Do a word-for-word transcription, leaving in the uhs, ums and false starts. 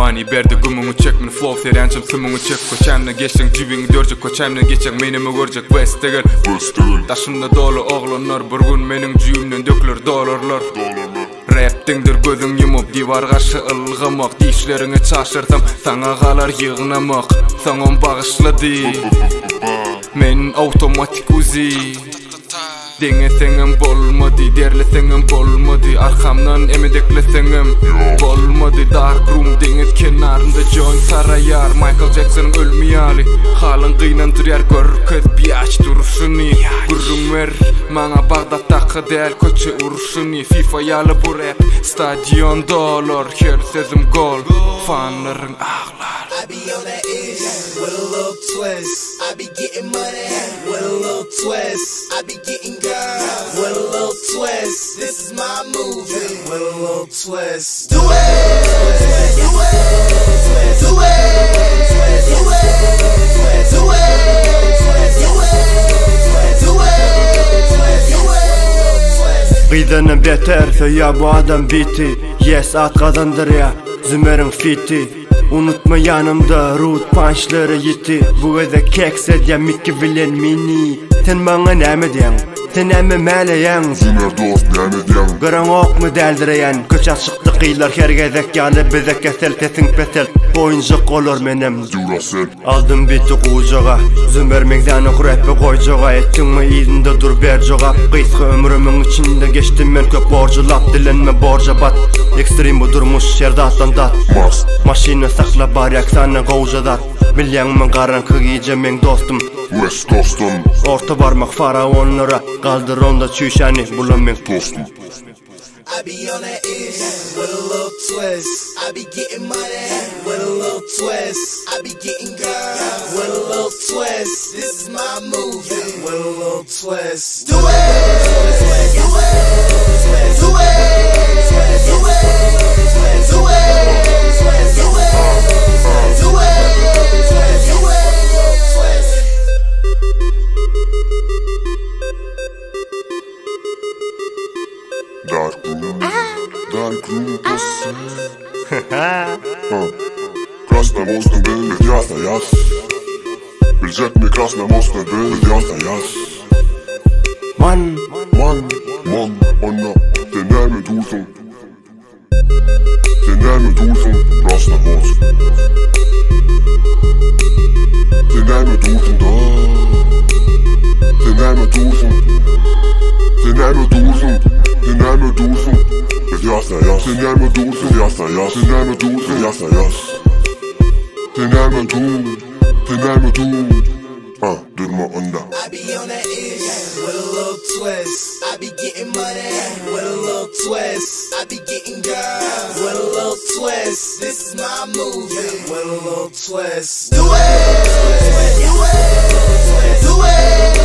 Mani berdi gümüňi çekmin flow terençim sümüňi çek koçamna geçen jibiňi dörjek koçamna geçen menimi görjek westeger taşımda dolu oğlanlar bir gün meniň jüýümden dökülür dolarlar Raptingdir gözüň yumup divar gaşy ılgamak dişleriňe çaşyrtam saňa galar ýygnamak saňam bagyşlady men automatik uzi Dengeseňem bolmady, derleseňem bolmady Arkamdan emedekleseňem bolmady Dark room deniz kenarynda joint sarayar Michael Jackson ölmýäli Halyn gynandyrýar görkez biýaç duruşuny Gurrun ver maňa Bagdatdaky däl köçe uruşuny FIFA ýaly bu rap stadion dolar her sezim gol fanlaryň ağlar I be on that ish with a little twist. I be getting money with a little twist. I be getting girls with a little twist. This is my movie with a little twist. Do it, do it, do it, do it, do it, do it. Gıydanın beter feya bu adam biti Yes at kazandır ya Zümer'in fiti Unutma yanımda root punchları yiti Bu öde keks edya mikki bilen mini Sen bana näme diýäň Sen näme mäleýäň Zümer dost näme diýäň Gıran okmu däldireýän Köç açykdy gyýlar her gezek ýaly bize kesel tesiň pesel Oyunjak olar menem Duracell Aldım biti gujaga Zümer mengzany gurapy goýjaga Etdiňmi ýyzynda dur ber jogap Gysga ömrümiň içinde geçdim men köp borjulap Dilenme borja bat Ekstrem bu durmuş şerde atlandat Mast Maşina sakla baryak sana gowjadat Bilýäňmi garanky giýje men dostum West dostum Orta barmak faraonlara Galdyr onda çüýşäni bulan men dostum I be on that ish with a little twist. I be getting money with a little twist. I be getting girls with a little twist. This is my movie with a little twist. Do it, do it, do it, do it, do it, do Dark room, dark room pussy Krasnamostny był, bez jasna jas Bilecek mi Krasnamostny był, bez jasna jas Man, Man, man, onna Sen näme dursun Sen näme dursun, Krasnamost Sen näme dursun da Sen näme dursun Sen näme dursun Sen näme dursun Bez jasna jas Sen näme dursun, jasna jas Sen näme dursun, jasna jas Sen näme dur Sen näme dur Ah, durma onda I be on that ish with a little twist. I be getting money with a little twist. I be getting girls with a little twist. This is my movie with a little twist. Do it, do it, do it, do it.